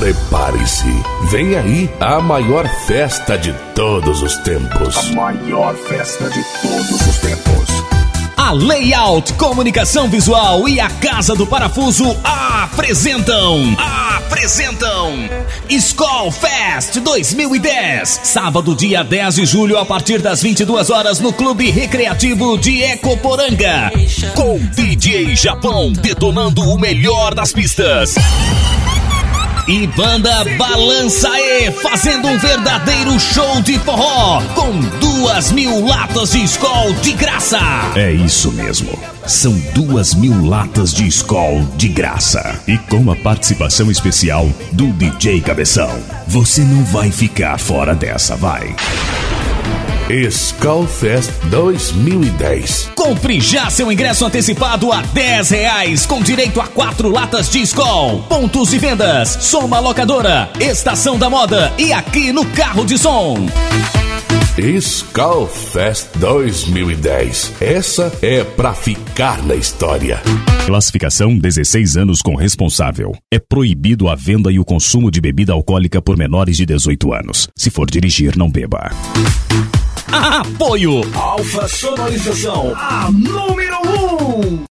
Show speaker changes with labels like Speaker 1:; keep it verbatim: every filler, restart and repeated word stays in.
Speaker 1: Prepare-se, vem aí a maior festa de todos os tempos.
Speaker 2: A maior festa de todos os tempos.
Speaker 3: A Layout Comunicação Visual e a Casa do Parafuso apresentam, apresentam Skol Fest dois mil e dez, sábado dia dez de julho a partir das vinte e duas horas no Clube Recreativo de Ecoporanga, com D J Japão detonando o melhor das pistas. E banda Balançaê fazendo um verdadeiro show de forró com duas mil latas de Skol de graça. É isso mesmo, são duas mil latas de Skol de graça. E com a participação especial do D J Cabeção. Você não vai ficar fora dessa, vai.
Speaker 1: Skol Fest dois mil e dez.
Speaker 3: Compre já seu ingresso antecipado a dez reais com direito a quatro latas de Skol. Pontos de vendas: Soma Locadora, Estação da Moda e aqui no Carro de Som.
Speaker 1: Skol Fest dois mil e dez. Essa é pra ficar na história.
Speaker 3: Classificação dezesseis anos com responsável. É proibido a venda e o consumo de bebida alcoólica por menores de dezoito anos. Se for dirigir, não beba. Apoio
Speaker 2: Alfa Sonorização, a número um.